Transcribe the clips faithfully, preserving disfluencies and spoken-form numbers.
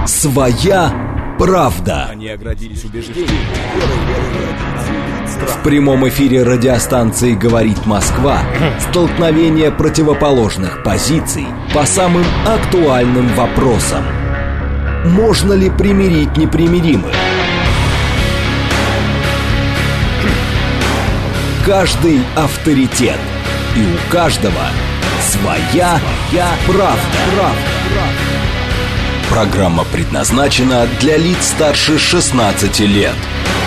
Своя правда. Они оградились убеждением. В прямом эфире радиостанции «Говорит Москва» столкновение противоположных позиций по самым актуальным вопросам. Можно ли примирить непримиримых? Каждый авторитет. И у каждого своя, своя правда. правда. Программа предназначена для лиц старше шестнадцати лет.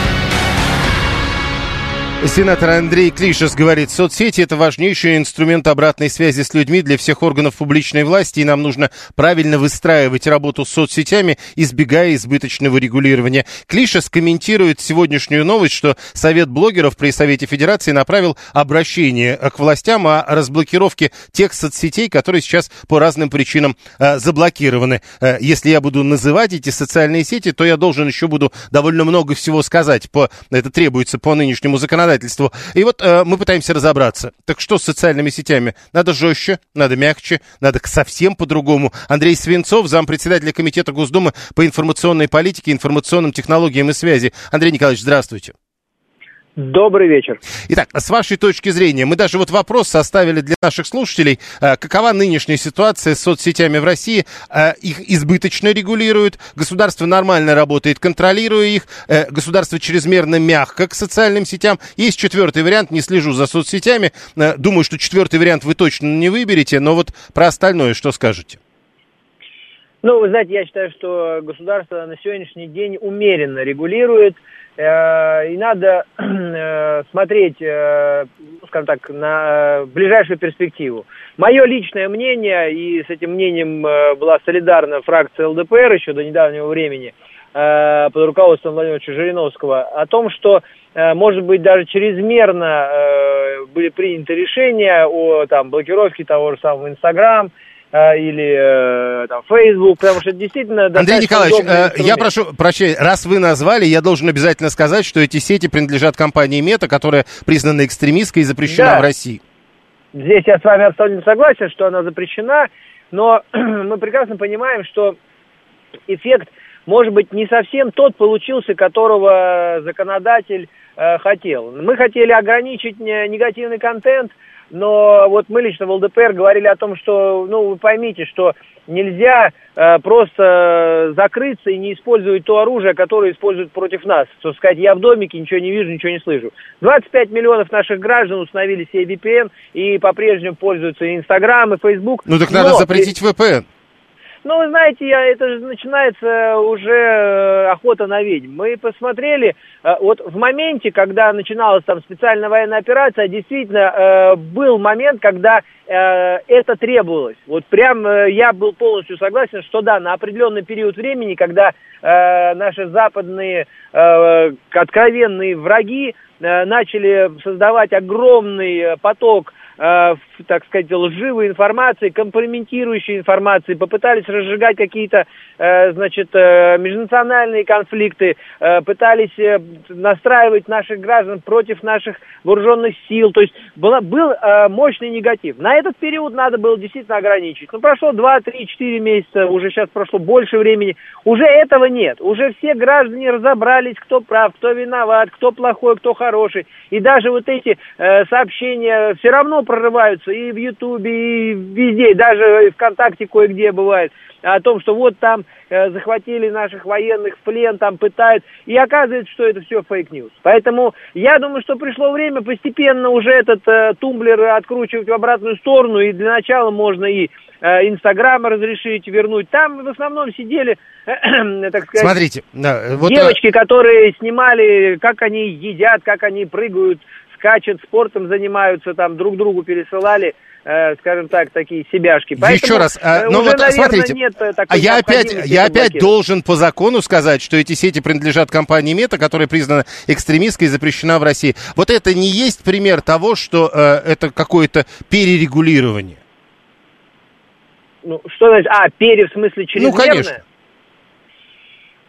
Сенатор Андрей Клишес говорит, соцсети – это важнейший инструмент обратной связи с людьми для всех органов публичной власти, и нам нужно правильно выстраивать работу с соцсетями, избегая избыточного регулирования. Клишес комментирует сегодняшнюю новость, что Совет блогеров при Совете Федерации направил обращение к властям о разблокировке тех соцсетей, которые сейчас по разным причинам э, заблокированы. Э, если я буду называть эти социальные сети, то я должен еще буду довольно много всего сказать. По, это требуется по нынешнему законодательству. И вот э, мы пытаемся разобраться. Так что с социальными сетями? Надо жестче, надо мягче, надо совсем по-другому. Андрей Свинцов, зампредседателя Комитета Госдумы по информационной политике, информационным технологиям и связи. Андрей Николаевич, здравствуйте. Добрый вечер. Итак, с вашей точки зрения, мы даже вот вопрос составили для наших слушателей, какова нынешняя ситуация с соцсетями в России, их избыточно регулируют, государство нормально работает, контролируя их, государство чрезмерно мягко к социальным сетям. Есть четвертый вариант, не слежу за соцсетями, думаю, что четвертый вариант вы точно не выберете, но вот про остальное что скажете? Ну, вы знаете, я считаю, что государство на сегодняшний день умеренно регулирует, и надо смотреть, скажем так, на ближайшую перспективу. Мое личное мнение, и с этим мнением была солидарна фракция эл дэ пэ эр еще до недавнего времени, под руководством Владимира Жириновского, о том, что, может быть, даже чрезмерно были приняты решения о там, блокировке того же самого Инстаграм, или там Facebook, потому что действительно... Андрей Николаевич, э, я прошу прощения, раз вы назвали, я должен обязательно сказать, что эти сети принадлежат компании Мета, которая признана экстремистской и запрещена да. в России. Здесь я с вами абсолютно согласен, что она запрещена, но мы прекрасно понимаем, что эффект, может быть, не совсем тот получился, которого законодатель э, хотел. Мы хотели ограничить негативный контент, но вот мы лично в эл дэ пэ эр говорили о том, что, ну, вы поймите, что нельзя э, просто закрыться и не использовать то оружие, которое используют против нас. Что сказать, я в домике, ничего не вижу, ничего не слышу. двадцать пять миллионов наших граждан установили себе ви пи эн и по-прежнему пользуются и Инстаграм, и Фейсбук. Ну так надо но... запретить вэ пэ эн. Ну, вы знаете, я, это же начинается уже охота на ведьм. Мы посмотрели, вот в моменте, когда начиналась там специальная военная операция, действительно был момент, когда это требовалось. Вот прям я был полностью согласен, что да, на определенный период времени, когда наши западные откровенные враги начали создавать огромный поток, так сказать, лживой информации, компрометирующей информации, попытались разжигать какие-то, значит, межнациональные конфликты, пытались настраивать наших граждан против наших вооруженных сил. То есть была, был мощный негатив. На этот период надо было действительно ограничить. Ну, прошло два, три, четыре месяца, уже сейчас прошло больше времени. Уже этого нет. Уже все граждане разобрались, кто прав, кто виноват, кто плохой, кто хороший. И даже вот эти сообщения все равно прорываются и в Ютубе, и везде, даже ВКонтакте кое-где бывает, о том, что вот там э, захватили наших военных в плен, там пытают, и оказывается, что это все фейк-ньюс. Поэтому я думаю, что пришло время постепенно уже этот э, тумблер откручивать в обратную сторону, и для начала можно и Инстаграм э, разрешить, вернуть. Там в основном сидели, э, так сказать, смотрите, вот девочки, которые снимали, как они едят, как они прыгают, скачут, спортом занимаются, там друг другу пересылали, э, скажем так, такие себяшки. Поэтому еще раз, а, ну уже, вот наверное, смотрите, нет такой а я опять, я опять блокировать. должен по закону сказать, что эти сети принадлежат компании Мета, которая признана экстремистской и запрещена в России. Вот это не есть пример того, что э, это какое-то перерегулирование? Ну, что значит? А, пере в смысле чрезмерное? Ну, конечно.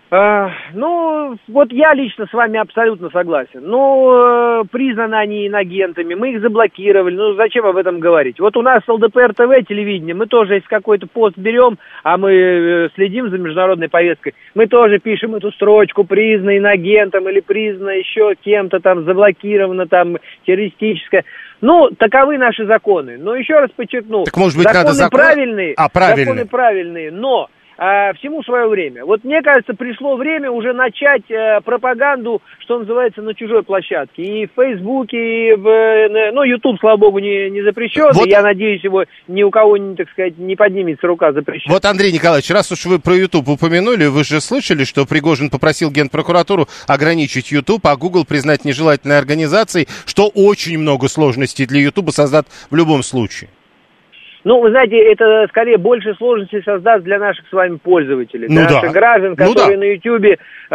Uh, ну, вот я лично с вами абсолютно согласен. Ну, э, признаны они инагентами, мы их заблокировали, ну, зачем об этом говорить? Вот у нас эл дэ пэ эр тэ вэ телевидение, мы тоже, если какой-то пост берем, а мы э, следим за международной повесткой, мы тоже пишем эту строчку, признано инагентом или признано еще кем-то там, заблокировано там, террористическое. Ну, таковы наши законы. Но еще раз подчеркну, так, может быть, законы надо закон... правильные, а, правильные, законы правильные, но... А, всему свое время. Вот мне кажется, пришло время уже начать э, пропаганду, что называется, на чужой площадке. И в Фейсбуке, и в... Э, ну, Ютуб, слава богу, не, не запрещен. Вот... И я надеюсь, его ни у кого, не, так сказать, не поднимется рука запрещена. Вот, Андрей Николаевич, раз уж вы про Ютуб упомянули, вы же слышали, что Пригожин попросил Генпрокуратуру ограничить Ютуб, а Google признать нежелательной организацией, что очень много сложностей для Ютуба создаст в любом случае. Ну, вы знаете, это скорее больше сложностей создаст для наших с вами пользователей, для ну, наших да. граждан, которые ну, да. на Ютубе, э,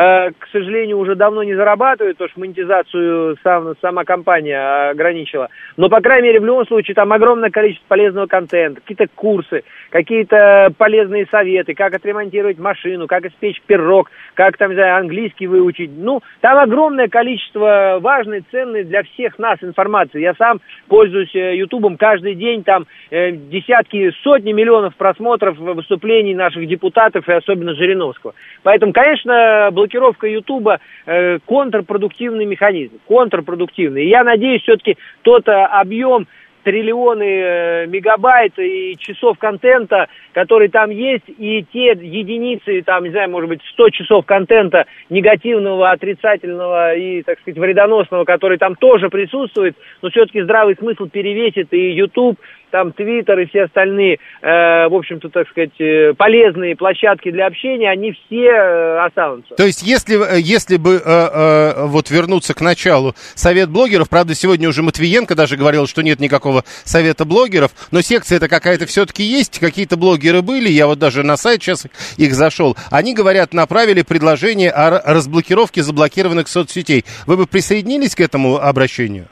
к сожалению, уже давно не зарабатывают, потому что монетизацию сам, сама компания ограничила. Но, по крайней мере, в любом случае, там огромное количество полезного контента, какие-то курсы, какие-то полезные советы, как отремонтировать машину, как испечь пирог, как, там, не знаю, английский выучить. Ну, там огромное количество важной, ценной для всех нас информации. Я сам пользуюсь Ютубом каждый день, там, э, десятки, сотни миллионов просмотров выступлений наших депутатов и особенно Жириновского. Поэтому, конечно, блокировка Ютуба э, контрпродуктивный механизм, контрпродуктивный. И я надеюсь, все-таки тот объем, триллионы э, мегабайт и часов контента, который там есть, и те единицы, там, не знаю, может быть, сто часов контента негативного, отрицательного и, так сказать, вредоносного, который там тоже присутствует, но все-таки здравый смысл перевесит, и YouTube, там, Twitter и все остальные, э, в общем-то, так сказать, э, полезные площадки для общения, они все э, останутся. То есть, если, если бы э, э, вот вернуться к началу совет блогеров, правда, сегодня уже Матвиенко даже говорил, что нет никакого совета блогеров, но секция-то какая-то все-таки есть, какие-то блогеры были, я вот даже на сайт сейчас их зашел, они, говорят, направили предложение о разблокировке заблокированных соцсетей. Вы бы присоединились к этому обращению?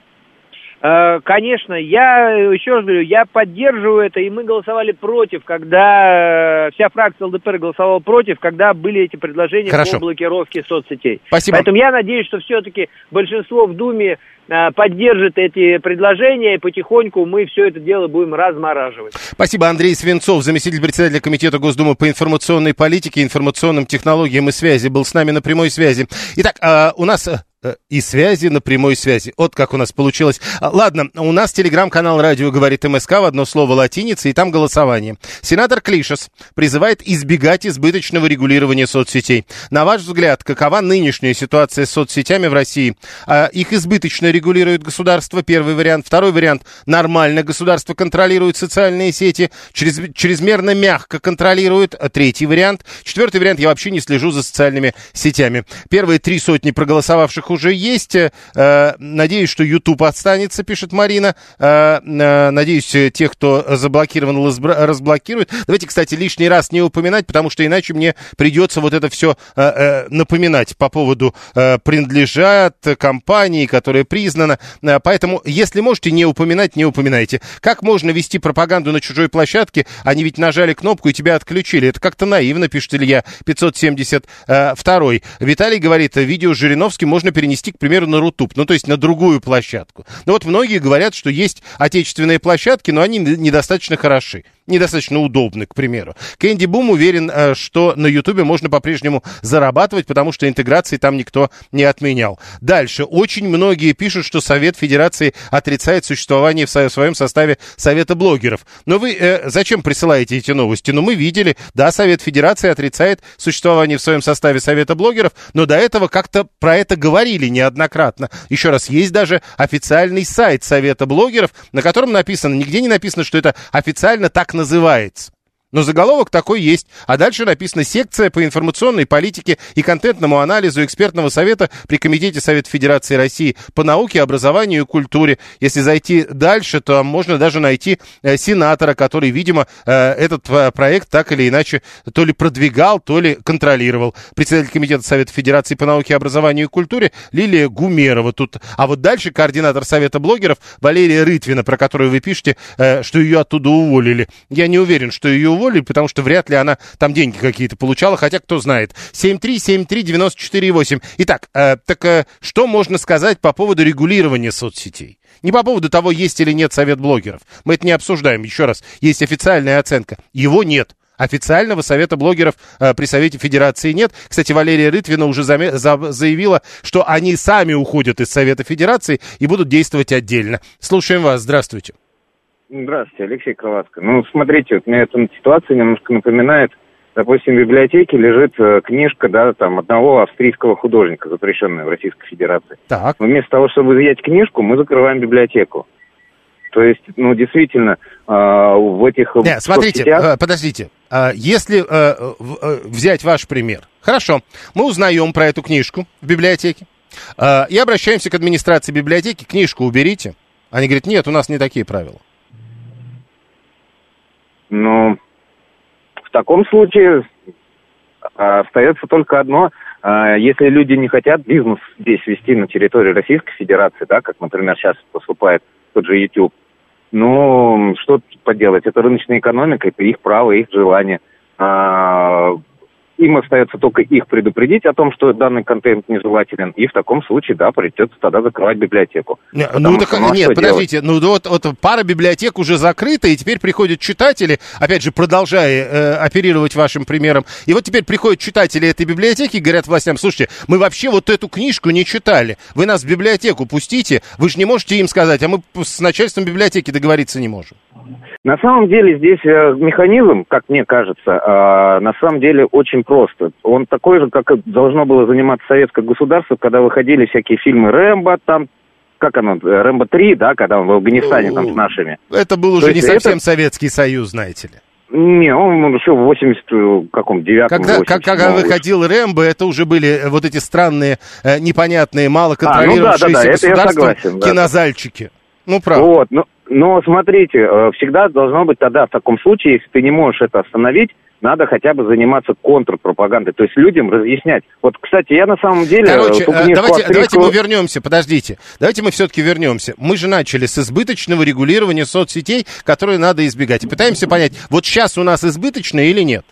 Конечно, я еще раз говорю, я поддерживаю это, и мы голосовали против, когда вся фракция эл дэ пэ эр голосовала против, когда были эти предложения Хорошо. по блокировке соцсетей. Спасибо. Поэтому я надеюсь, что все-таки большинство в Думе поддержит эти предложения, и потихоньку мы все это дело будем размораживать. Спасибо. Андрей Свинцов, заместитель председателя Комитета Госдумы по информационной политике, информационным технологиям и связи, был с нами на прямой связи. Итак, у нас... И связи на прямой связи. Вот как у нас получилось. Ладно, у нас телеграм-канал «Радио говорит эм эс ка» в одно слово латиница, и там голосование. Сенатор Клишес призывает избегать избыточного регулирования соцсетей. На ваш взгляд, какова нынешняя ситуация с соцсетями в России? Их избыточно регулирует государство, первый вариант. Второй вариант, нормально государство контролирует социальные сети, через, чрезмерно мягко контролирует. Третий вариант. Четвертый вариант, я вообще не слежу за социальными сетями. Первые три сотни проголосовавших уже есть. Надеюсь, что YouTube останется, пишет Марина. Надеюсь, тех, кто заблокирован, разблокируют. Давайте, кстати, лишний раз не упоминать, потому что иначе мне придется вот это все напоминать по поводу принадлежат компании, которая признана. Поэтому, если можете не упоминать, не упоминайте. Как можно вести пропаганду на чужой площадке? Они ведь нажали кнопку и тебя отключили. Это как-то наивно, пишет Илья пятьсот семьдесят два. Виталий говорит, видео с Жириновским можно перенести перенести, к примеру, на Рутуб, ну, то есть на другую площадку. Ну, вот многие говорят, что есть отечественные площадки, но они недостаточно хороши, недостаточно удобны, к примеру. Кэнди Бум уверен, что на Ютубе можно по-прежнему зарабатывать, потому что интеграции там никто не отменял. Дальше. Очень многие пишут, что Совет Федерации отрицает существование в своем составе Совета блогеров. Но вы э, зачем присылаете эти новости? Ну, мы видели, да, Совет Федерации отрицает существование в своем составе Совета блогеров, но до этого как-то про это говорили неоднократно. Еще раз, есть даже официальный сайт Совета блогеров, на котором написано, нигде не написано, что это официально так называется. Но заголовок такой есть. А дальше написано «Секция по информационной политике и контентному анализу экспертного совета при Комитете Совета Федерации России по науке, образованию и культуре». Если зайти дальше, то можно даже найти э, сенатора, который, видимо, э, этот э, проект так или иначе то ли продвигал, то ли контролировал. Председатель Комитета Совета Федерации по науке, образованию и культуре Лилия Гумерова. Тут. А вот дальше координатор Совета блогеров Валерия Рытвина, про которую вы пишете, э, что ее оттуда уволили. Я не уверен, что ее уволили. уволили, потому что вряд ли она там деньги какие-то получала, хотя кто знает. семь три семь три девяносто четыре восемь. Итак, э, так э, что можно сказать по поводу регулирования соцсетей? Не по поводу того, есть или нет совет блогеров. Мы это не обсуждаем. Еще раз, есть официальная оценка. Его нет. Официального совета блогеров э, при Совете Федерации нет. Кстати, Валерия Рытвина уже заме- за- заявила, что они сами уходят из Совета Федерации и будут действовать отдельно. Слушаем вас. Здравствуйте. Здравствуйте, Алексей Кроватко. Ну, смотрите, вот мне эта ситуация немножко напоминает, допустим, в библиотеке лежит э, книжка, да, там, одного австрийского художника, запрещенная в Российской Федерации. Так. Но вместо того, чтобы взять книжку, мы закрываем библиотеку. То есть, ну, действительно, э, в этих... Нет, смотрите, соцсетях... э, подождите. Э, если э, э, взять ваш пример. Хорошо, мы узнаем про эту книжку в библиотеке э, и обращаемся к администрации библиотеки, книжку уберите. Они говорят, нет, у нас не такие правила. Ну, в таком случае остается только одно. Если люди не хотят бизнес здесь вести на территории Российской Федерации, да, как, например, сейчас поступает тот же YouTube, ну, что поделать, это рыночная экономика, это их право, их желание. Им остается только их предупредить о том, что данный контент нежелателен, и в таком случае, да, придется тогда закрывать библиотеку. Не, ну, так, ну, нет, подождите, делать? ну вот, вот пара библиотек уже закрыта, и теперь приходят читатели, опять же, продолжая э, оперировать вашим примером, и вот теперь приходят читатели этой библиотеки и говорят властям, слушайте, мы вообще вот эту книжку не читали, вы нас в библиотеку пустите, вы же не можете им сказать, а мы с начальством библиотеки договориться не можем. На самом деле здесь э, механизм, как мне кажется, э, на самом деле очень просто. Он такой же, как должно было заниматься советское государство, когда выходили всякие фильмы Рэмбо, там, как оно, Рэмбо три, да, когда он в Афганистане там с нашими. Это был уже То не совсем это... Советский Союз, знаете ли. Не, он еще в восемьдесят девятом Когда, как, когда выходил Рэмбо, это уже были вот эти странные, э, непонятные, мало контролирующиеся а, ну да, да, да, государством кинозальчики. Ну, правда. Вот, ну, но смотрите, всегда должно быть тогда в таком случае, если ты не можешь это остановить, надо хотя бы заниматься контрпропагандой, то есть людям разъяснять. Вот, кстати, я на самом деле... Короче, давайте, австрийского... давайте мы вернемся, подождите. Давайте мы все-таки вернемся. Мы же начали с избыточного регулирования соцсетей, которые надо избегать. И пытаемся понять, вот сейчас у нас избыточное или нет?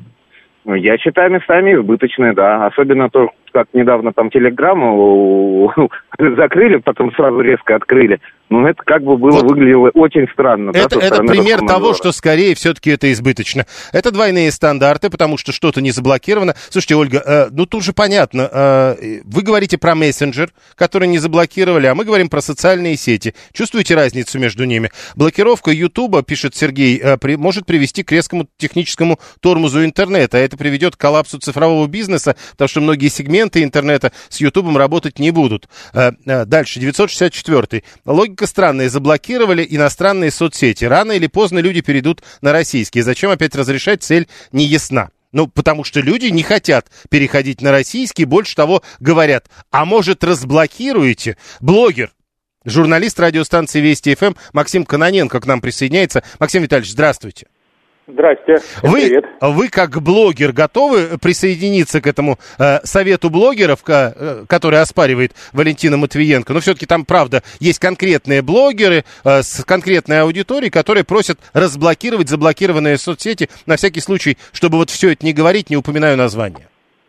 Я считаю местами избыточные, да. Особенно то, как недавно там телеграмму закрыли, потом сразу резко открыли. Ну, это как бы было, вот выглядело очень странно. Это, да, это пример того, что скорее все-таки это избыточно. Это двойные стандарты, потому что что-то не заблокировано. Слушайте, Ольга, э, ну тут же понятно. Э, вы говорите про мессенджер, который не заблокировали, а мы говорим про социальные сети. Чувствуете разницу между ними? Блокировка Ютуба, пишет Сергей, э, при, может привести к резкому техническому тормозу интернета. Это приведет к коллапсу цифрового бизнеса, потому что многие сегменты интернета с Ютубом работать не будут. Э, э, дальше, девятьсот шестьдесят четвёртый. Логика странная. Заблокировали иностранные соцсети. Рано или поздно люди перейдут на российские. Зачем опять разрешать? Цель не ясна. Ну, потому что люди не хотят переходить на российский. Больше того, говорят, а может, разблокируете? Блогер, журналист радиостанции Вести ФМ Максим Кононенко к нам присоединяется. Максим Витальевич, здравствуйте. Здрасте. Вы, вы как блогер готовы присоединиться к этому э, совету блогеров, э, который оспаривает Валентина Матвиенко? Но все-таки там, правда, есть конкретные блогеры э, с конкретной аудиторией, которые просят разблокировать заблокированные соцсети на всякий случай, чтобы вот все это не говорить, не упоминаю название.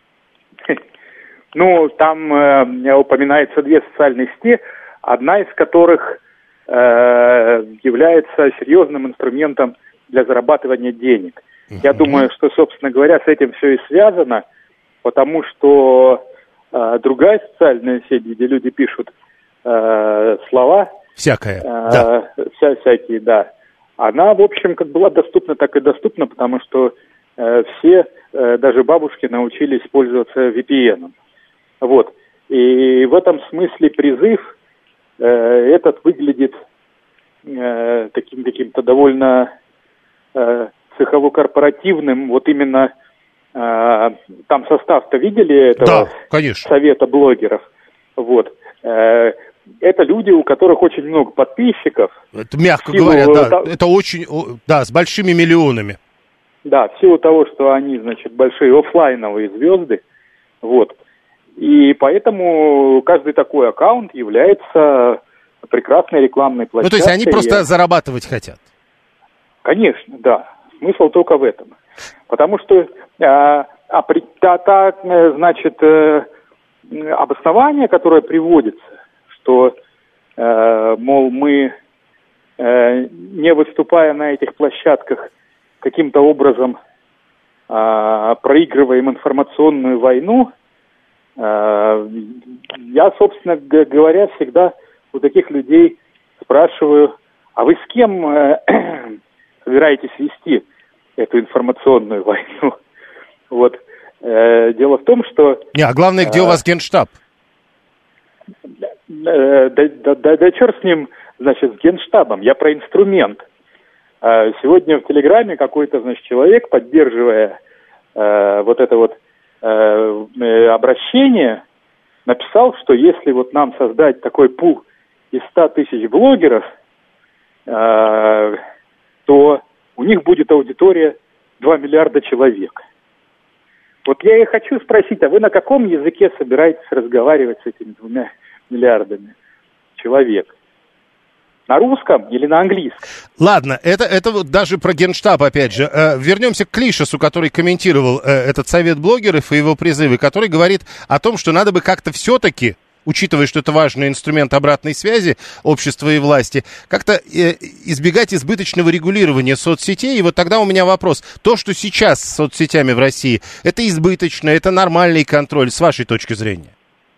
Ну, там э, упоминаются две социальные сети, одна из которых э, является серьезным инструментом для зарабатывания денег. Uh-huh. Я думаю, что, собственно говоря, с этим все и связано, потому что э, другая социальная сеть, где люди пишут э, слова... Всякое, э, да. Вся, всякие, да. Она, в общем, как была доступна, так и доступна, потому что э, все, э, даже бабушки, научились пользоваться ви пи эн. Вот. И в этом смысле призыв э, этот выглядит э, таким каким-то довольно... цехово-корпоративным, вот именно э, там состав-то видели этого да, конечно. Совета блогеров, вот, э, это люди, у которых очень много подписчиков. Это мягко силу, говоря, да, та... это очень, да, с большими миллионами. Да, в силу того, что они, значит, большие офлайновые звезды, вот, и поэтому каждый такой аккаунт является прекрасной рекламной площадкой. Ну, то есть они просто зарабатывать хотят? Конечно, да. Смысл только в этом. Потому что э, а, та, та, значит, э, обоснование, которое приводится, что, э, мол, мы, э, не выступая на этих площадках, каким-то образом э, проигрываем информационную войну, э, я, собственно говоря, всегда у таких людей спрашиваю, а вы с кем э, собираетесь вести эту информационную войну? Вот. Э, дело в том, что... Не, а главное, где э, у вас Генштаб? Да, да, да, да, да черт с ним, значит, с Генштабом. Я про инструмент. Э, сегодня в Телеграме какой-то, значит, человек, поддерживая э, вот это вот э, обращение, написал, что если вот нам создать такой пул из ста тысяч блогеров, э, то у них будет аудитория два миллиарда человек. Вот я и хочу спросить, а вы на каком языке собираетесь разговаривать с этими двумя миллиардами человек? На русском или на английском? Ладно, это, это вот даже про Генштаб, опять же. Э, вернемся к Клишесу, который комментировал э, этот совет блогеров и его призывы, который говорит о том, что надо бы как-то все-таки, учитывая, что это важный инструмент обратной связи общества и власти, как-то э, избегать избыточного регулирования соцсетей. И вот тогда у меня вопрос. То, что сейчас с соцсетями в России, это избыточно, это нормальный контроль, с вашей точки зрения?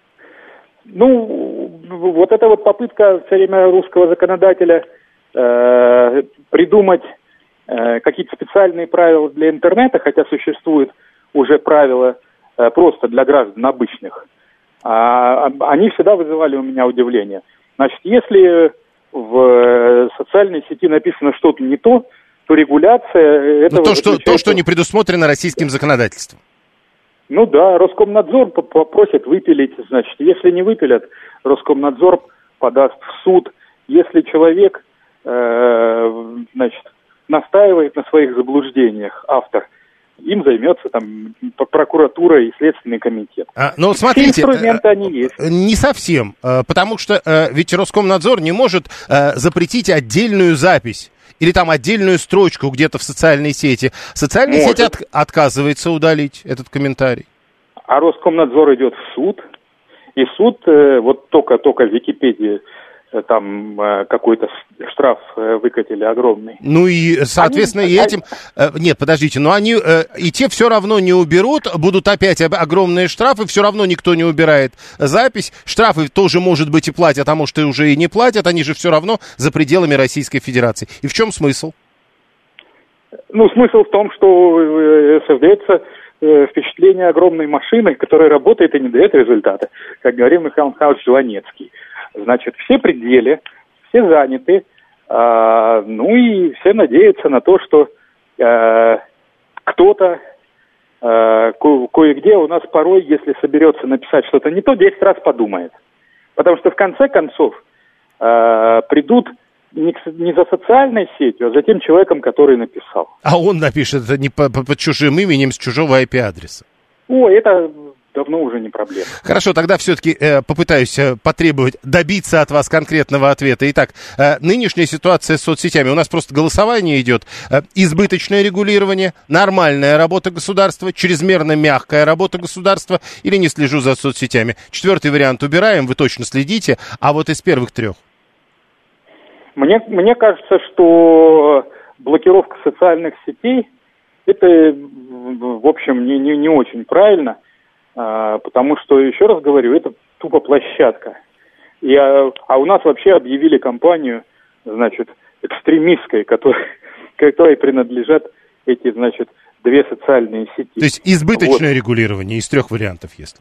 Ну, вот эта вот попытка все время русского законодателя э, придумать э, какие-то специальные правила для интернета, хотя существуют уже правила э, просто для граждан обычных, а, они всегда вызывали у меня удивление. Значит, если в социальной сети написано что-то не то, то регуляция этого... Ну, то, что, то, что не предусмотрено российским законодательством. Ну да, Роскомнадзор попросит выпилить, значит, если не выпилят, Роскомнадзор подаст в суд. Если человек, э, значит, настаивает на своих заблуждениях, автор, им займется там прокуратура и Следственный комитет. А, ну, смотрите, все инструменты они есть. Не совсем, потому что ведь Роскомнадзор не может запретить отдельную запись или там отдельную строчку где-то в социальной сети. Социальная сеть от, отказывается удалить этот комментарий. А Роскомнадзор идет в суд, и суд, вот только-только в Википедии там какой-то штраф выкатили огромный. Ну и, соответственно, они... и этим... Нет, подождите, но они и те все равно не уберут, будут опять огромные штрафы, все равно никто не убирает запись. Штрафы тоже, может быть, и платят, а может, и уже и не платят, они же все равно за пределами Российской Федерации. И в чем смысл? Ну, смысл в том, что создается впечатление огромной машины, которая работает и не дает результата, как говорил Михаил Михайлович Жванецкий. Значит, все пределы, все заняты, э, ну и все надеются на то, что э, кто-то э, ко- кое-где у нас порой, если соберется написать что-то не то, десять раз подумает. Потому что в конце концов э, придут не, к, не за социальной сетью, а за тем человеком, который написал. А он напишет это не по, по, под чужим именем, с чужого ай пи-адреса. О, это... давно уже не проблема. Хорошо, тогда все-таки э, попытаюсь э, потребовать, добиться от вас конкретного ответа. Итак, э, нынешняя ситуация с соцсетями. У нас просто голосование идет. Э, избыточное регулирование, нормальная работа государства, чрезмерно мягкая работа государства или не слежу за соцсетями. Четвертый вариант убираем, вы точно следите. А вот из первых трех? Мне, мне кажется, что блокировка социальных сетей, это, в общем, не, не, не очень правильно. Потому что, еще раз говорю, это тупо площадка. И, а, а у нас вообще объявили компанию, значит, экстремистской, которой, которой принадлежат эти, значит, две социальные сети. То есть избыточное вот. Регулирование из трех вариантов, если?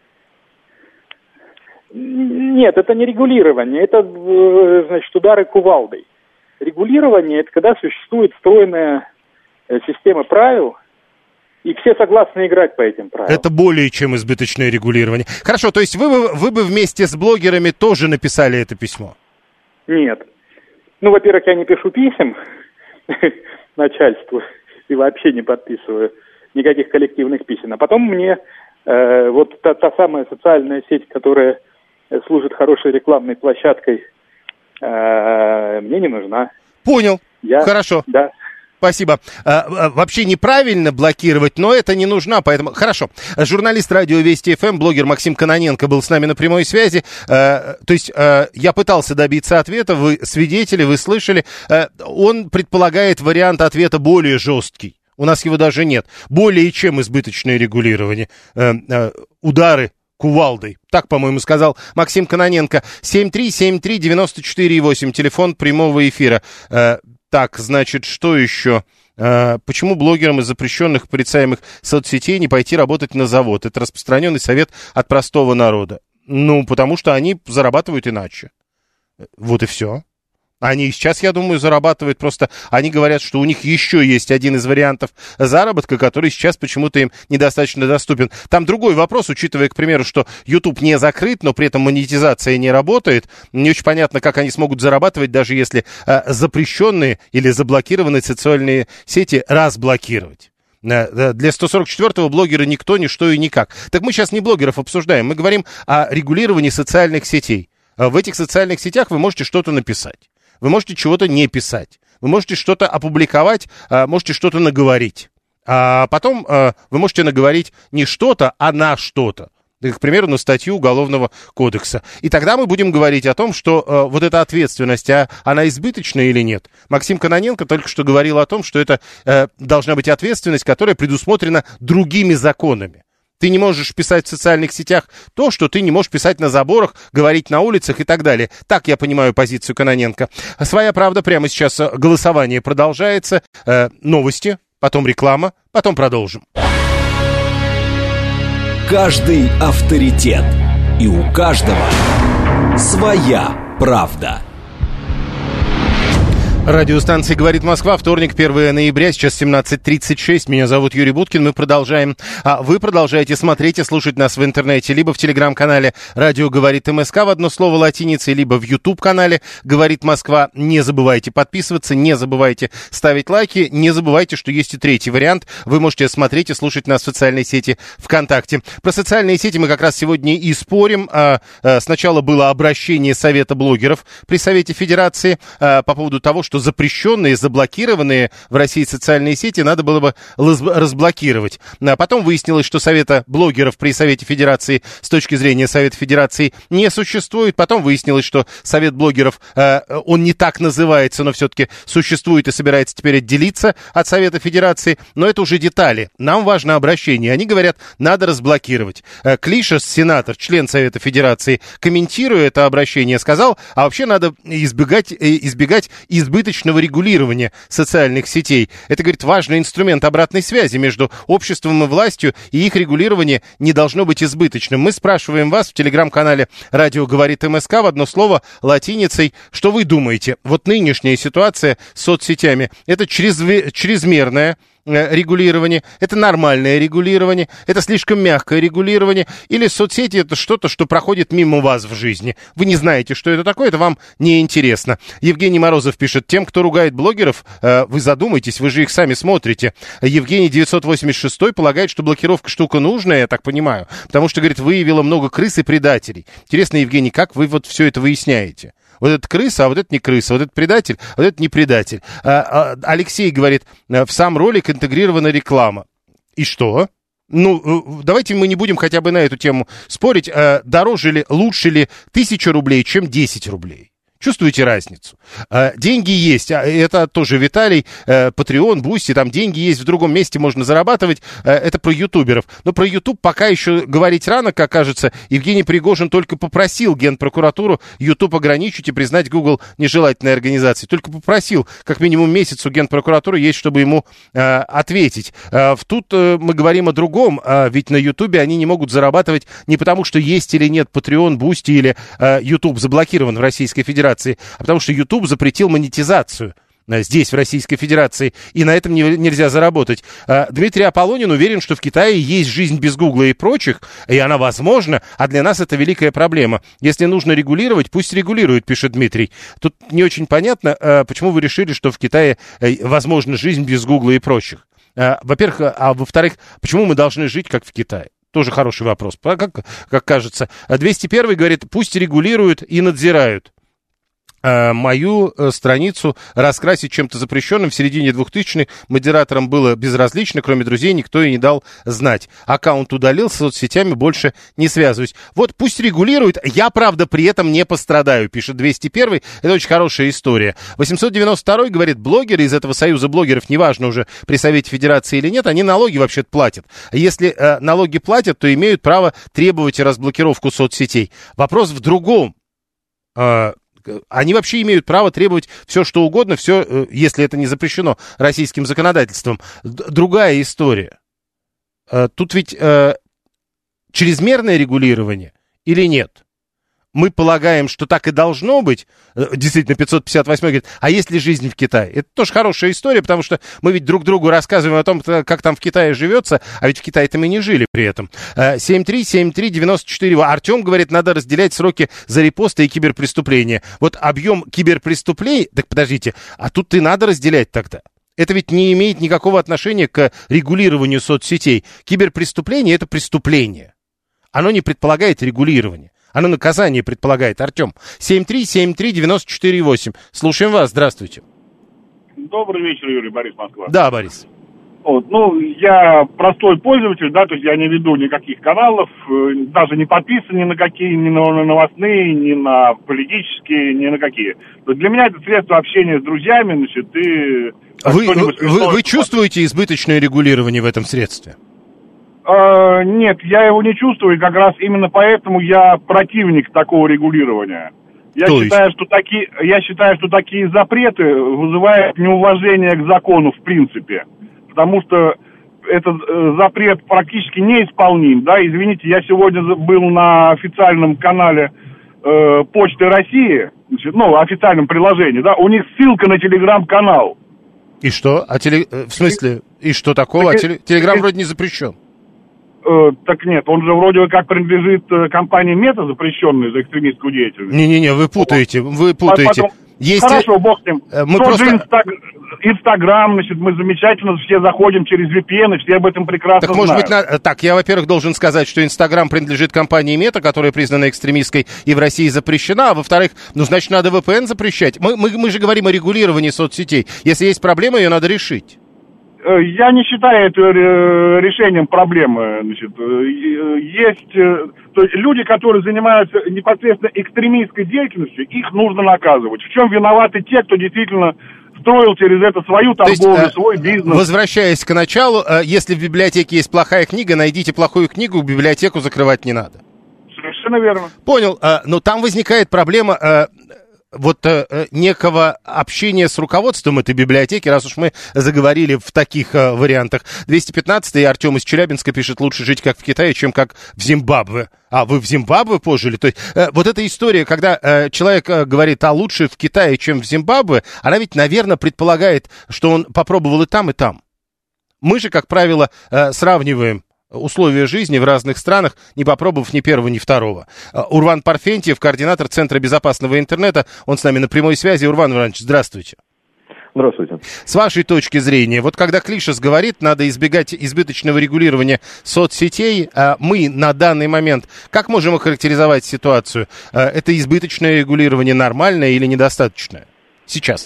Нет, это не регулирование, это, значит, удары кувалдой. Регулирование – это когда существует стройная система правил, и все согласны играть по этим правилам. Это более чем избыточное регулирование. Хорошо, то есть вы бы, вы бы вместе с блогерами тоже написали это письмо? Нет. Ну, во-первых, я не пишу писем начальству и вообще не подписываю никаких коллективных писем. А потом мне э, вот та, та самая социальная сеть, которая служит хорошей рекламной площадкой, э, мне не нужна. Понял. Я, Хорошо. Да. Спасибо. А, вообще неправильно блокировать, но это не нужно, поэтому... Хорошо. Журналист радио Вести ФМ, блогер Максим Кононенко был с нами на прямой связи. А, то есть а, я пытался добиться ответа, вы свидетели, вы слышали. А, он предполагает вариант ответа более жесткий. У нас его даже нет. Более чем избыточное регулирование. А, а, удары кувалдой. Так, по-моему, сказал Максим Кононенко. семь три семь три девяносто четыре восемь, телефон прямого эфира. А, так, значит, что еще? А, почему блогерам из запрещенных порицаемых соцсетей не пойти работать на завод? Это распространенный совет от простого народа. Ну, потому что они зарабатывают иначе. Вот и все. Они сейчас, я думаю, зарабатывают просто... Они говорят, что у них еще есть один из вариантов заработка, который сейчас почему-то им недостаточно доступен. Там другой вопрос, учитывая, к примеру, что YouTube не закрыт, но при этом монетизация не работает. Не очень понятно, как они смогут зарабатывать, даже если а, запрещенные или заблокированные социальные сети разблокировать. Для сто сорок четвёртого блогера никто, ничто и никак. Так мы сейчас не блогеров обсуждаем, мы говорим о регулировании социальных сетей. В этих социальных сетях вы можете что-то написать. Вы можете чего-то не писать. Вы можете что-то опубликовать, можете что-то наговорить. А потом вы можете наговорить не что-то, а на что-то. К примеру, на статью Уголовного кодекса. И тогда мы будем говорить о том, что э, вот эта ответственность, а, она избыточная или нет. Максим Кононенко только что говорил о том, что это э, должна быть ответственность, которая предусмотрена другими законами. Ты не можешь писать в социальных сетях то, что ты не можешь писать на заборах, говорить на улицах и так далее. Так я понимаю позицию Кононенко. «Своя правда» прямо сейчас голосование продолжается. Э, новости, потом реклама, потом продолжим. Каждый авторитет. И у каждого своя правда. Радиостанция «Говорит Москва», вторник, первое ноября, сейчас семнадцать тридцать шесть. Меня зовут Юрий Буткин, мы продолжаем. А вы продолжаете смотреть и слушать нас в интернете, либо в телеграм-канале «Радио говорит МСК» в одно слово латиницей, либо в YouTube-канале «Говорит Москва». Не забывайте подписываться, не забывайте ставить лайки, не забывайте, что есть и третий вариант. Вы можете смотреть и слушать нас в социальной сети ВКонтакте. Про социальные сети мы как раз сегодня и спорим. А, а, сначала было обращение Совета блогеров при Совете Федерации а, по поводу того, что что запрещенные, заблокированные в России социальные сети надо было бы разблокировать. А потом выяснилось, что Совета блогеров при Совете Федерации с точки зрения Совета Федерации не существует. Потом выяснилось, что Совет блогеров, он не так называется, но все-таки существует и собирается теперь отделиться от Совета Федерации. Но это уже детали. Нам важно обращение. Они говорят, надо разблокировать. Клишес, сенатор, член Совета Федерации, комментируя это обращение, сказал, а вообще надо избегать, избегать избыточного регулирования социальных сетей. Это, говорит, важный инструмент обратной связи между обществом и властью, и их регулирование не должно быть избыточным. Мы спрашиваем вас в телеграм-канале «Радио говорит МСК» в одно слово латиницей, что вы думаете? Вот нынешняя ситуация с соцсетями – это чрезв... чрезмерная регулирование, это нормальное регулирование, это слишком мягкое регулирование, или соцсети это что-то, что проходит мимо вас в жизни. Вы не знаете, что это такое, это вам не интересно. Евгений Морозов пишет, тем, кто ругает блогеров, вы задумайтесь, вы же их сами смотрите. Евгений девятьсот восемьдесят шесть полагает, что блокировка штука нужная, я так понимаю, потому что, говорит, выявила много крыс и предателей. Интересно, Евгений, как вы вот все это выясняете? Вот это крыса, а вот это не крыса, вот это предатель, а вот это не предатель. А, а, Алексей говорит, в сам ролик интегрирована реклама. И что? Ну, давайте мы не будем хотя бы на эту тему спорить. Дороже ли, лучше ли тысяча рублей, чем десять рублей? Чувствуете разницу? Деньги есть, это тоже Виталий, Patreon, Boosty, там деньги есть, в другом месте можно зарабатывать, это про ютуберов. Но про YouTube пока еще говорить рано, как кажется. Евгений Пригожин только попросил Генпрокуратуру YouTube ограничить и признать Google нежелательной организацией. Только попросил, как минимум месяц у Генпрокуратуры есть, чтобы ему ответить. Тут мы говорим о другом, ведь на YouTube они не могут зарабатывать не потому, что есть или нет Patreon, Boosty или YouTube заблокирован в Российской Федерации, а потому что YouTube запретил монетизацию здесь, в Российской Федерации, и на этом не, нельзя заработать. Дмитрий Аполлонин уверен, что в Китае есть жизнь без Гугла и прочих, и она возможна, а для нас это великая проблема. Если нужно регулировать, пусть регулирует, пишет Дмитрий. Тут не очень понятно, почему вы решили, что в Китае возможна жизнь без Гугла и прочих. Во-первых, а во-вторых, почему мы должны жить, как в Китае? Тоже хороший вопрос, как, как кажется. двести первый говорит, пусть регулируют и надзирают. мою страницу раскрасить чем-то запрещенным. В середине двухтысячных модераторам было безразлично, кроме друзей никто и не дал знать. Аккаунт удалил, с соцсетями больше не связываюсь. Вот пусть регулирует, я, правда, при этом не пострадаю, пишет двести первый. Это очень хорошая история. восемьсот девяносто второй говорит, блогеры из этого союза блогеров, неважно уже при Совете Федерации или нет, они налоги вообще-то платят. Если э, налоги платят, то имеют право требовать разблокировку соцсетей. Вопрос в другом. Э, Они вообще имеют право требовать все, что угодно, все, если это не запрещено российским законодательством. Другая история. Тут ведь э, чрезмерное регулирование или нет? Мы полагаем, что так и должно быть. Действительно, пятьсот пятьдесят восьмой говорит, а есть ли жизнь в Китае? Это тоже хорошая история, потому что мы ведь друг другу рассказываем о том, как там в Китае живется, а ведь в Китае-то мы не жили при этом. семь три семь три девять четыре. Артем говорит, надо разделять сроки за репосты и киберпреступления. Вот объем киберпреступлений... Так подождите, а тут и надо разделять тогда. Это ведь не имеет никакого отношения к регулированию соцсетей. Киберпреступление — это преступление. Оно не предполагает регулирование. Оно наказание предполагает. Артем, семь три семь три девять четыре восемь. Слушаем вас, здравствуйте. Добрый вечер, Юрий, Борис, Москва. Да, Борис. Вот, ну, я простой пользователь, да, то есть я не веду никаких каналов, даже не подписан ни на какие, ни на новостные, ни на политические, ни на какие. То есть для меня это средство общения с друзьями, значит, и... Вы, вы, вы, вы чувствуете избыточное регулирование в этом средстве? Uh, нет, я его не чувствую, и как раз именно поэтому я противник такого регулирования. Я То считаю, есть? что такие, я считаю, что такие запреты вызывают неуважение к закону в принципе, потому что этот э, запрет практически неисполним. Да, извините, я сегодня был на официальном канале э, Почты России, значит, ну, официальном приложении, да, у них ссылка на телеграм-канал. И что? А теле... В смысле, и что такого? Так, а теле... Телеграм вроде не запрещен. Э, так нет, он же вроде как принадлежит э, компании Мета, запрещенной за экстремистскую деятельность. Не-не-не, вы путаете, вы путаете. Потом... Есть... Хорошо, бог с ним. Мы Тот просто... же Инстаг... Инстаграм, значит, мы замечательно все заходим через ви пи эн, и все об этом прекрасно так, знают. может быть, на... Так, я, во-первых, должен сказать, что Инстаграм принадлежит компании Мета, которая признана экстремистской и в России запрещена, а во-вторых, ну, значит, надо ви пи эн запрещать. Мы, мы, мы же говорим о регулировании соцсетей. Если есть проблема, ее надо решить. Я не считаю это решением проблемы. Значит, есть то есть люди, которые занимаются непосредственно экстремистской деятельностью, их нужно наказывать. В чем виноваты те, кто действительно строил через это свою торговлю, есть, свой бизнес? Возвращаясь к началу, если в библиотеке есть плохая книга, найдите плохую книгу, библиотеку закрывать не надо. Совершенно верно. Понял, но там возникает проблема... вот э, некого общения с руководством этой библиотеки, раз уж мы заговорили в таких э, вариантах. двести пятнадцатый Артем из Челябинска пишет, лучше жить как в Китае, чем как в Зимбабве. А вы в Зимбабве пожили? То есть э, вот эта история, когда э, человек э, говорит, а лучше в Китае, чем в Зимбабве, она ведь, наверное, предполагает, что он попробовал и там, и там. Мы же, как правило, э, сравниваем условия жизни в разных странах, не попробовав ни первого, ни второго. Урван Парфентьев, координатор Центра безопасного интернета, он с нами на прямой связи. Урван Иванович, здравствуйте. Здравствуйте. С вашей точки зрения, вот когда Клишес говорит, надо избегать избыточного регулирования соцсетей, а мы на данный момент, как можем охарактеризовать ситуацию? Это избыточное регулирование нормальное или недостаточное? Сейчас.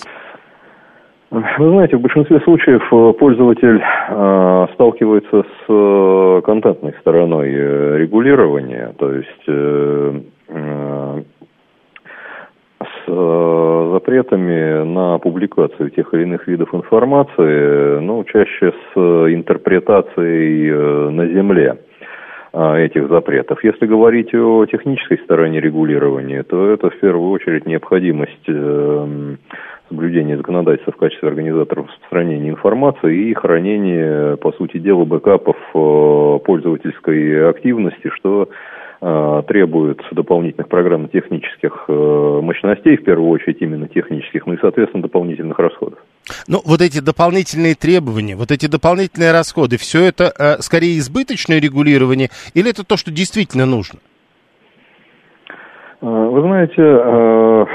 Вы знаете, в большинстве случаев пользователь э, сталкивается с э, контентной стороной э, регулирования, то есть э, э, с э, запретами на публикацию тех или иных видов информации, ну, чаще с интерпретацией э, на земле э, этих запретов. Если говорить о технической стороне регулирования, то это в первую очередь необходимость э, соблюдение законодательства в качестве организаторов распространения информации и хранение, по сути дела, бэкапов пользовательской активности, что э, требует дополнительных программно-технических э, мощностей, в первую очередь именно технических, ну и, соответственно, дополнительных расходов. Ну, вот эти дополнительные требования, вот эти дополнительные расходы, все это э, скорее избыточное регулирование или это то, что действительно нужно? Вы знаете... Э,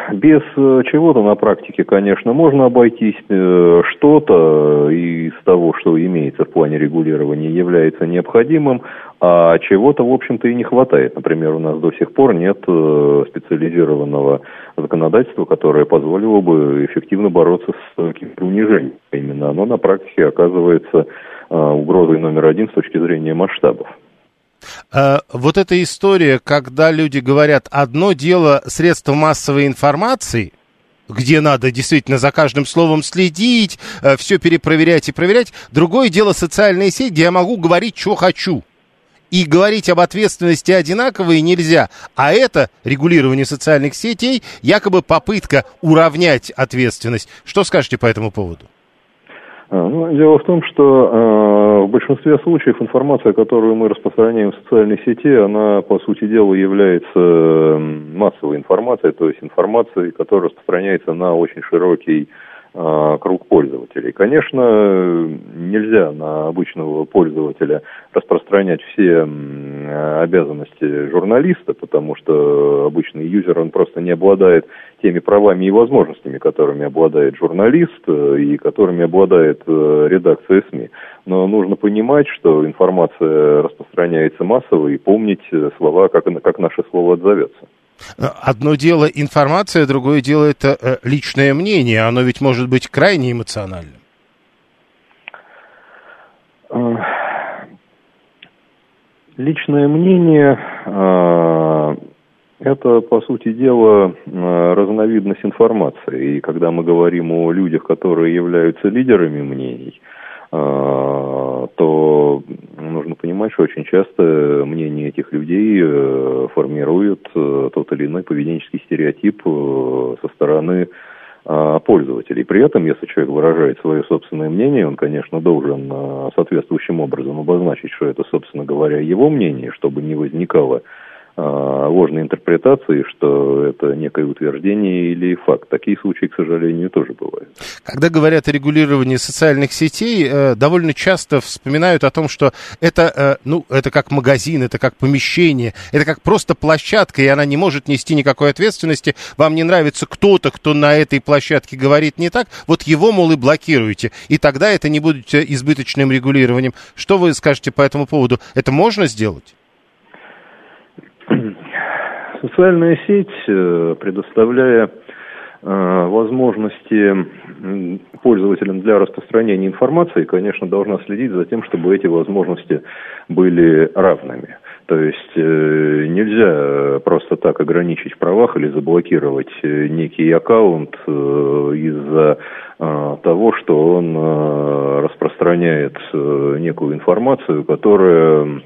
без чего-то на практике, конечно, можно обойтись. Что-то из того, что имеется в плане регулирования, является необходимым, а чего-то, в общем-то, и не хватает. Например, у нас до сих пор нет специализированного законодательства, которое позволило бы эффективно бороться с киберунижением. Именно оно на практике оказывается угрозой номер один с точки зрения масштабов. Вот эта история, когда люди говорят, одно дело средства массовой информации, где надо действительно за каждым словом следить, все перепроверять и проверять, другое дело социальные сети, где я могу говорить, что хочу. И говорить об ответственности одинаково нельзя. А это регулирование социальных сетей, якобы попытка уравнять ответственность. Что скажете по этому поводу? Ну, дело в том, что э, в большинстве случаев информация, которую мы распространяем в социальной сети, она, по сути дела, является массовой информацией, то есть информацией, которая распространяется на очень широкий э, круг пользователей. Конечно, нельзя на обычного пользователя распространять все э, обязанности журналиста, потому что обычный юзер, он просто не обладает теми правами и возможностями, которыми обладает журналист и которыми обладает редакция СМИ. Но нужно понимать, что информация распространяется массово, и помнить слова, как, как наше слово отзовется. Одно дело информация, другое дело это личное мнение. Оно ведь может быть крайне эмоциональным. Личное мнение... Это, по сути дела, разновидность информации. И когда мы говорим о людях, которые являются лидерами мнений, то нужно понимать, что очень часто мнение этих людей формирует тот или иной поведенческий стереотип со стороны пользователей. При этом, если человек выражает свое собственное мнение, он, конечно, должен соответствующим образом обозначить, что это, собственно говоря, его мнение, чтобы не возникало ложной интерпретации, что это некое утверждение или факт. Такие случаи, к сожалению, тоже бывают. Когда говорят о регулировании социальных сетей, довольно часто вспоминают о том, что это, ну, это как магазин, это как помещение, это как просто площадка, и она не может нести никакой ответственности. Вам не нравится кто-то, кто на этой площадке говорит не так, вот его, мол, и блокируете. И тогда это не будет избыточным регулированием. Что вы скажете по этому поводу? Это можно сделать? Социальная сеть, предоставляя возможности пользователям для распространения информации, конечно, должна следить за тем, чтобы эти возможности были равными. То есть нельзя просто так ограничить в правах или заблокировать некий аккаунт из-за того, что он распространяет некую информацию, которая...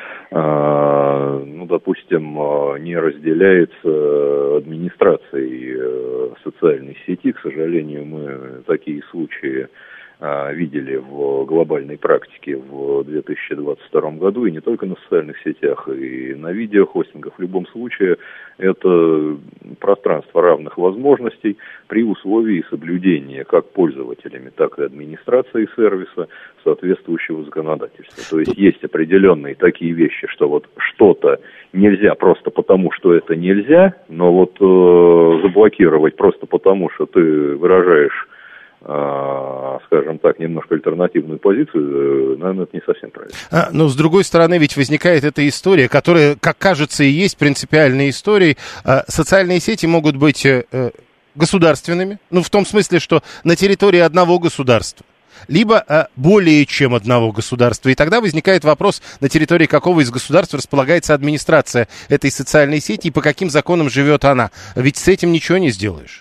ну, допустим, не разделяется администрацией социальной сети. К сожалению, мы такие случаи видели в глобальной практике в две тысячи двадцать втором году, и не только на социальных сетях, и на видеохостингах. В любом случае, это пространство равных возможностей при условии соблюдения как пользователями, так и администрацией сервиса соответствующего законодательства. То есть есть определенные такие вещи, что вот что-то нельзя просто потому, что это нельзя, но вот э, заблокировать просто потому, что ты выражаешь, скажем так, немножко альтернативную позицию, наверное, это не совсем правильно. А, но, с другой стороны, ведь возникает эта история, которая, как кажется, и есть принципиальной историей. А, социальные сети могут быть э, государственными, ну, в том смысле, что на территории одного государства, либо а, более чем одного государства. И тогда возникает вопрос, на территории какого из государств располагается администрация этой социальной сети и по каким законам живет она. Ведь с этим ничего не сделаешь.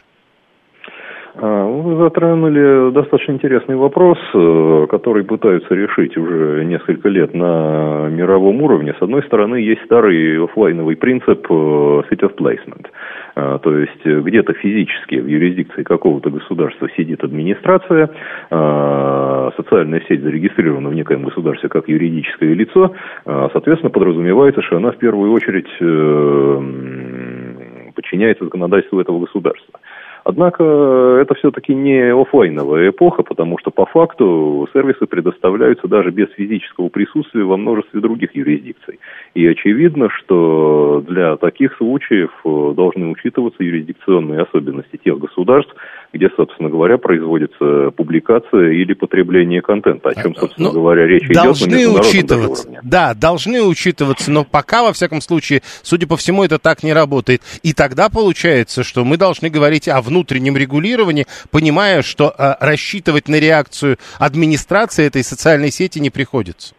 Вы затронули достаточно интересный вопрос, который пытаются решить уже несколько лет на мировом уровне. С одной стороны, есть старый офлайновый принцип city of placement. То есть где-то физически в юрисдикции какого-то государства сидит администрация, социальная сеть зарегистрирована в некоем государстве как юридическое лицо, соответственно, подразумевается, что она в первую очередь подчиняется законодательству этого государства. Однако это все-таки не офлайновая эпоха, потому что по факту сервисы предоставляются даже без физического присутствия во множестве других юрисдикций. И очевидно, что для таких случаев должны учитываться юрисдикционные особенности тех государств, где, собственно говоря, производится публикация или потребление контента, о чем, собственно ну, говоря, речь идет на международном учитываться. Уровне. Да, должны учитываться, но пока, во всяком случае, судя по всему, это так не работает. И тогда получается, что мы должны говорить о внутреннем регулировании, понимая, что э, рассчитывать на реакцию администрации этой социальной сети не приходится.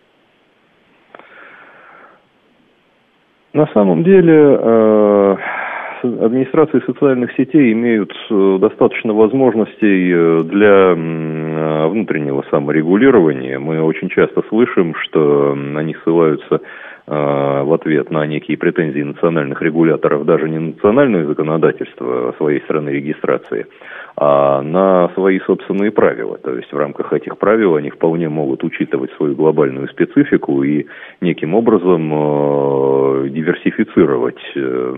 На самом деле... Э... администрации социальных сетей имеют достаточно возможностей для внутреннего саморегулирования. Мы очень часто слышим, что они ссылаются в ответ на некие претензии национальных регуляторов даже не на национальное законодательство своей страны регистрации, а на свои собственные правила. То есть в рамках этих правил они вполне могут учитывать свою глобальную специфику и неким образом э, диверсифицировать, э,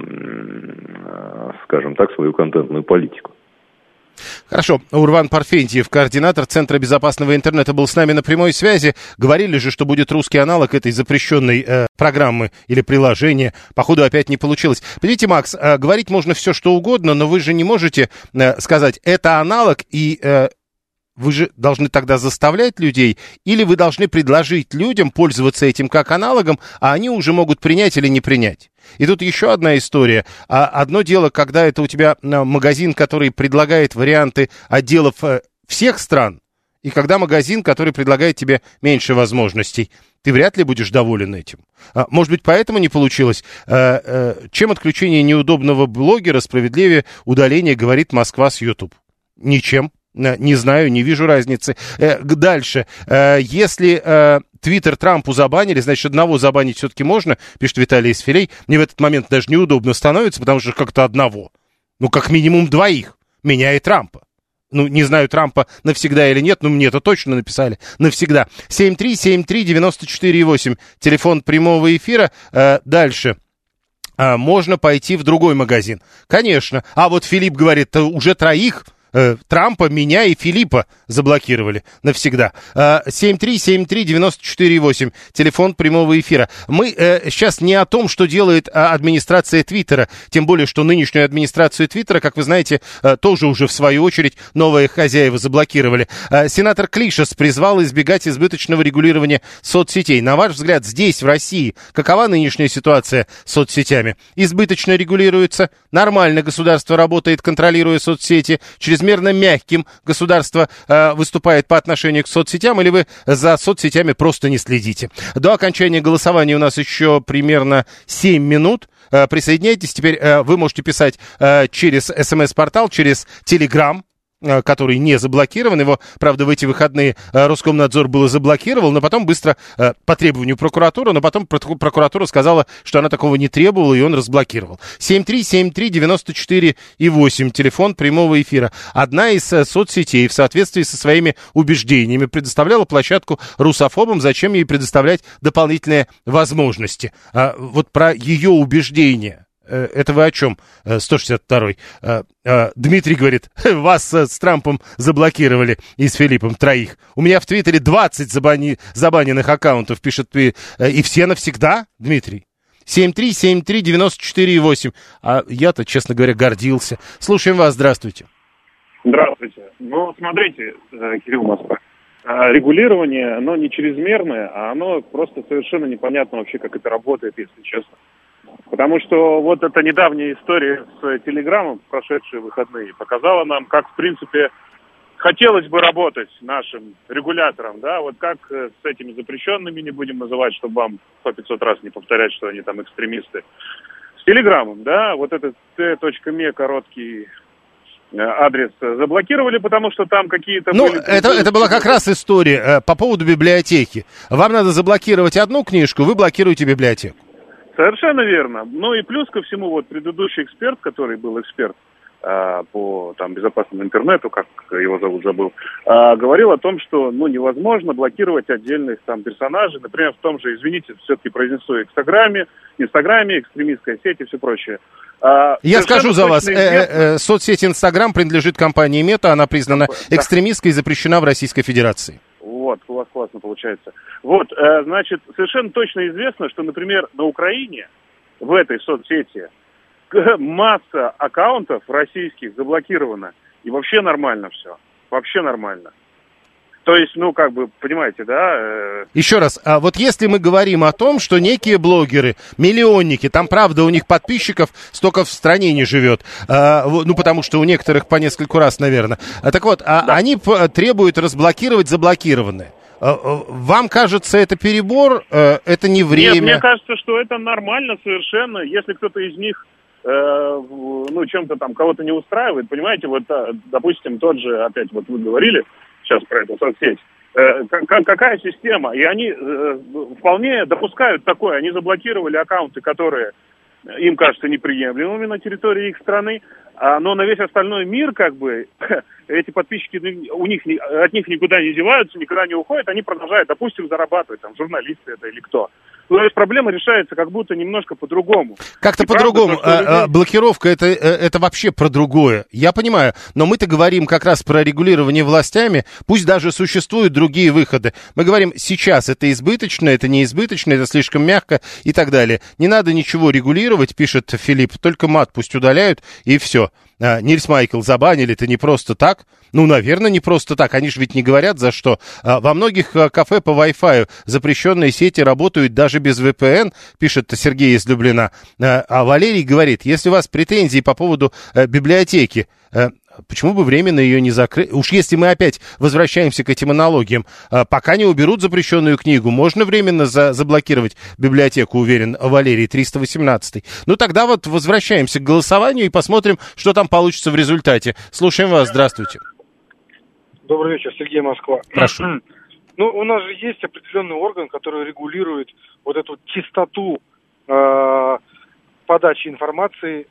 скажем так, свою контентную политику. Хорошо. Урван Парфентьев, координатор Центра безопасного интернета, был с нами на прямой связи. Говорили же, что будет русский аналог этой запрещенной э, программы или приложения. Походу, опять не получилось. Понимаете, Макс, э, говорить можно все, что угодно, но вы же не можете э, сказать, это аналог, и э, вы же должны тогда заставлять людей, или вы должны предложить людям пользоваться этим как аналогом, а они уже могут принять или не принять. И тут еще одна история. Одно дело, когда это у тебя магазин, который предлагает варианты отделов всех стран, и когда магазин, который предлагает тебе меньше возможностей. Ты вряд ли будешь доволен этим. Может быть, поэтому не получилось? Чем отключение неудобного блогера справедливее удаления, говорит Москва с YouTube? Ничем. Не знаю, не вижу разницы. Дальше. Если Твиттер Трампу забанили, значит, одного забанить все-таки можно, пишет Виталий Исфилей. Мне в этот момент даже неудобно становится, потому что как-то одного. Ну, как минимум двоих. Меня и Трампа. Ну, не знаю, Трампа навсегда или нет, но мне это точно написали. Навсегда. семь три семь три девять четыре восемь. Телефон прямого эфира. Дальше. Можно пойти в другой магазин. Конечно. А вот Филипп говорит, уже троих... Трампа, меня и Филиппа заблокировали навсегда. семь три семь три девять четыре восемь, телефон прямого эфира. Мы э, сейчас не о том, что делает администрация Твиттера, тем более, что нынешнюю администрацию Твиттера, как вы знаете, э, тоже уже в свою очередь новые хозяева заблокировали. Э, сенатор Клишес призвал избегать избыточного регулирования соцсетей. На ваш взгляд, здесь, в России, какова нынешняя ситуация с соцсетями? Избыточно регулируется, нормально государство работает, контролируя соцсети, через чрезмерно мягким государство э, выступает по отношению к соцсетям, или вы за соцсетями просто не следите? До окончания голосования у нас еще примерно семь минут. Э, присоединяйтесь. Теперь э, вы можете писать э, через смс-портал, через Telegram, который не заблокирован. Его, правда, в эти выходные Роскомнадзор было заблокировал, но потом быстро, по требованию прокуратуры, но потом прокуратура сказала, что она такого не требовала, и он разблокировал. семь три семь три девять четыре восемь, телефон прямого эфира. Одна из соцсетей в соответствии со своими убеждениями предоставляла площадку русофобам, зачем ей предоставлять дополнительные возможности. Вот про ее убеждения. Это вы о чем? сто шестьдесят второй. Дмитрий говорит, вас с Трампом заблокировали и с Филиппом троих. У меня в Твиттере двадцать забани... забаненных аккаунтов, пишет, и все навсегда, Дмитрий. семь три семь три девять четыре восемь. А я-то, честно говоря, гордился. Слушаем вас, здравствуйте. Здравствуйте. Ну, смотрите, Кирилл Москва. Регулирование, оно не чрезмерное, а оно просто совершенно непонятно вообще, как это работает, если честно. Потому что вот эта недавняя история с Телеграмом, прошедшие выходные, показала нам, как, в принципе, хотелось бы работать нашим регуляторам, да, вот как с этими запрещенными, не будем называть, чтобы вам по пятьсот раз не повторять, что они там экстремисты, с Телеграмом, да, вот этот t.me короткий адрес заблокировали, потому что там какие-то... Ну, были... это, это была как раз история э, по поводу библиотеки. Вам надо заблокировать одну книжку, вы блокируете библиотеку. Совершенно верно. Ну и плюс ко всему, вот предыдущий эксперт, который был эксперт а, по там, безопасному интернету, как его зовут, забыл, а, говорил о том, что ну, невозможно блокировать отдельных там персонажей. Например, в том же, извините, все-таки произнесу Инстаграме, Инстаграме, экстремистская сеть и все прочее. А, Я скажу за вас, э, э, соцсеть Инстаграм принадлежит компании Мета, она признана экстремистской и запрещена в Российской Федерации. Вот, у вас классно получается. Вот, э, значит, совершенно точно известно, что, например, на Украине в этой соцсети масса аккаунтов российских заблокирована. И вообще нормально все. Вообще нормально. То есть, ну, как бы, понимаете, да? Э... Еще раз, а вот если мы говорим о том, что некие блогеры, миллионники, там, правда, у них подписчиков столько в стране не живет, а, ну, потому что у некоторых по нескольку раз, наверное. А, так вот, а, да. они п- требуют разблокировать заблокированные. А, вам кажется, это перебор, а, это не время? Нет, мне кажется, что это нормально совершенно, если кто-то из них, э, ну, чем-то там кого-то не устраивает, понимаете, вот, допустим, тот же, опять вот вы говорили, сейчас про эту соцсеть. Э, как, какая система? И они э, вполне допускают такое. Они заблокировали аккаунты, которые им кажутся неприемлемыми на территории их страны, а, но на весь остальной мир, как бы, эти подписчики у них, от них никуда не деваются, никуда не уходят, они продолжают, допустим, зарабатывать, там, журналисты это или кто. То есть проблема решается как будто немножко по-другому. Как-то и по-другому. Правда, людей... а, блокировка это, это вообще про другое. Я понимаю, но мы-то говорим как раз про регулирование властями, пусть даже существуют другие выходы. Мы говорим, сейчас это избыточно, это не избыточно, это слишком мягко и так далее. Не надо ничего регулировать, пишет Филипп, только мат пусть удаляют и все. А, Нильс Майкл забанили, это не просто так. Ну, наверное, не просто так. Они же ведь не говорят за что. А, во многих а, кафе по Wi-Fi запрещенные сети работают даже без ви пи эн, пишет Сергей из Люблина. А, а Валерий говорит, если у вас претензии по поводу а, библиотеки, а, почему бы временно ее не закрыть? Уж если мы опять возвращаемся к этим аналогиям, пока не уберут запрещенную книгу, можно временно за- заблокировать библиотеку, уверен Валерий, триста восемнадцатый. Ну, тогда вот возвращаемся к голосованию и посмотрим, что там получится в результате. Слушаем вас, здравствуйте. Добрый вечер, Сергей, Москва. Прошу. Ну, у нас же есть определенный орган, который регулирует вот эту чистоту э, подачи информации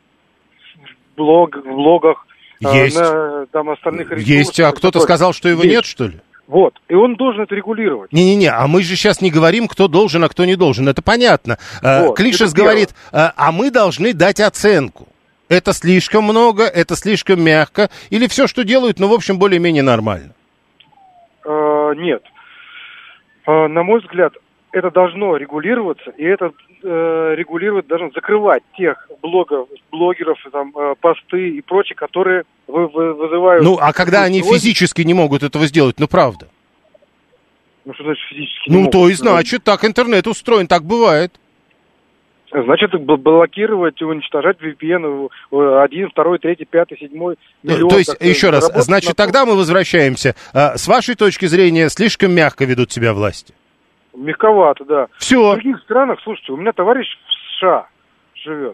в, блог, в блогах, Есть. На, там, остальных ресурсах. Есть, а кто-то сказал, что его есть. Нет, что ли? Вот, и он должен это регулировать. Не-не-не, а мы же сейчас не говорим, кто должен, а кто не должен, это понятно. Вот, Клишес говорит, а мы должны дать оценку. Это слишком много, это слишком мягко, или все, что делают, ну, в общем, более-менее нормально? А, нет. А, на мой взгляд, это должно регулироваться, и это э, регулировать должно закрывать тех блогов, блогеров, там, э, посты и прочее, которые вы, вы, вызывают... Ну, а когда они физически не могут этого сделать, ну, правда? Ну, что значит физически не ну, могут? Ну, то и значит, так интернет устроен, так бывает. Значит, блокировать, уничтожать ви пи эн один, второй, третий, пятый, седьмой миллион. То есть, еще раз, значит, тогда мы возвращаемся. С вашей точки зрения, слишком мягко ведут себя власти? Мягковато, да. Все. В других странах, слушайте, у меня товарищ в США живет.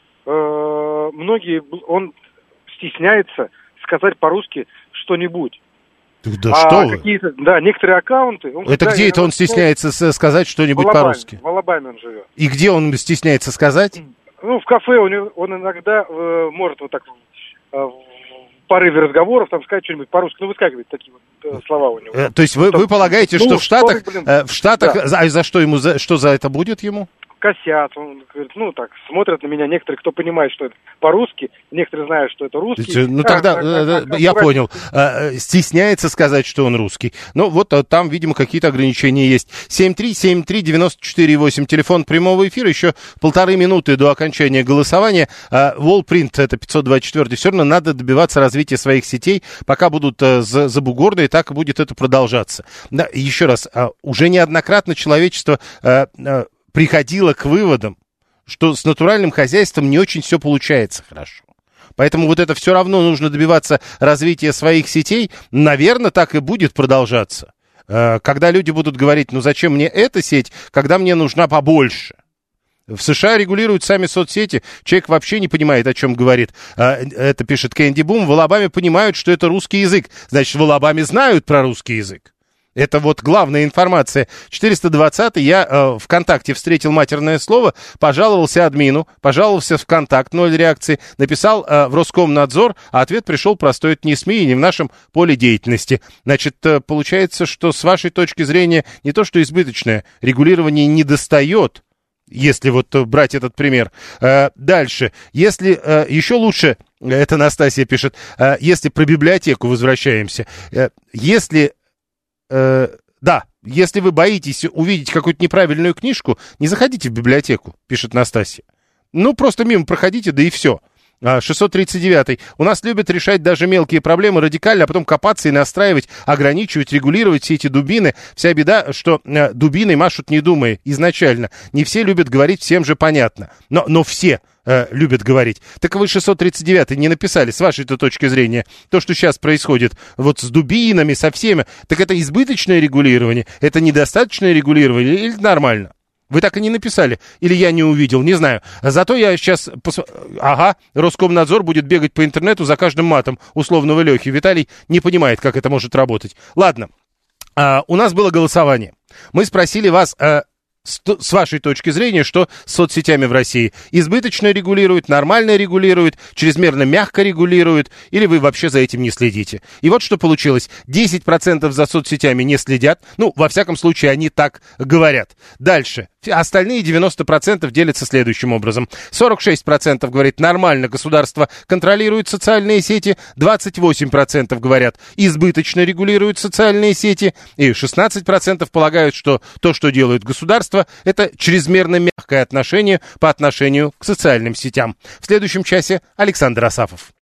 Э-э- многие, он стесняется сказать по-русски что-нибудь. Да а что какие-то, да, некоторые аккаунты... Он, это где это он стесняется сказать что-нибудь в по-русски? В Алабаме он живет. И где он стесняется сказать? Ну, в кафе он, он иногда э, может вот так э, в порыве разговоров там сказать что-нибудь по-русски. Ну, выскакивают такие вот э, слова у него. Э, то есть вы, вы полагаете, ну, что в Штатах... Блин, э, в Штатах... Да. А за что ему, за, что за это будет ему? Косят, он говорит, ну так, смотрят на меня некоторые, кто понимает, что это по-русски, некоторые знают, что это русский. Ну тогда, а, а, я понял, а, стесняется сказать, что он русский. Ну вот а, там, видимо, какие-то ограничения есть. семь три семь три девяносто четыре восемь, телефон прямого эфира, еще полторы минуты до окончания голосования. А, Wallprint, это пятьсот двадцать четыре, все равно надо добиваться развития своих сетей, пока будут а, забугорные, так и будет это продолжаться. Да, еще раз, а, уже неоднократно человечество... А, а, приходила к выводам, что с натуральным хозяйством не очень все получается хорошо. Поэтому вот это все равно нужно добиваться развития своих сетей. Наверное, так и будет продолжаться. Когда люди будут говорить, ну зачем мне эта сеть, когда мне нужна побольше. В США регулируют сами соцсети. Человек вообще не понимает, о чем говорит. Это пишет Кэнди Бум. В Алабаме понимают, что это русский язык. Значит, в Алабаме знают про русский язык. Это вот главная информация. четыреста двадцатый, я э, ВКонтакте встретил матерное слово, пожаловался админу, пожаловался в ВКонтакт, ноль реакции, написал э, в Роскомнадзор, а ответ пришел простой, это не СМИ и не в нашем поле деятельности. Значит, э, получается, что с вашей точки зрения не то, что избыточное, регулирование не достает, если вот брать этот пример. Дальше. Если еще лучше, это Настасья пишет, если про библиотеку возвращаемся, если, да, если вы боитесь увидеть какую-то неправильную книжку, не заходите в библиотеку, пишет Настасья. Ну, просто мимо проходите, да и все. шестьсот тридцать девятый. У нас любят решать даже мелкие проблемы радикально, а потом копаться и настраивать, ограничивать, регулировать все эти дубины. Вся беда, что э, дубиной машут не думая изначально. Не все любят говорить, всем же понятно. Но, но все э, любят говорить. Так вы шестьсот тридцать девятый не написали, с вашей-то точки зрения, то, что сейчас происходит вот с дубинами, со всеми, так это избыточное регулирование, это недостаточное регулирование или нормально? Вы так и не написали. Или я не увидел, не знаю. Зато я сейчас... Пос... Ага, Роскомнадзор будет бегать по интернету за каждым матом условного Лехи. Виталий не понимает, как это может работать. Ладно, а, у нас было голосование. Мы спросили вас... А... С вашей точки зрения, что с соцсетями в России? Избыточно регулируют, нормально регулируют, чрезмерно мягко регулируют, или вы вообще за этим не следите? И вот что получилось. десять процентов за соцсетями не следят. Ну, во всяком случае, они так говорят. Дальше. Остальные девяносто процентов делятся следующим образом. сорок шесть процентов говорит, нормально государство контролирует социальные сети. двадцать восемь процентов говорят, избыточно регулируют социальные сети. И шестнадцать процентов полагают, что то, что делает государство, это чрезмерно мягкое отношение по отношению к социальным сетям. В следующем часе Александр Асафов.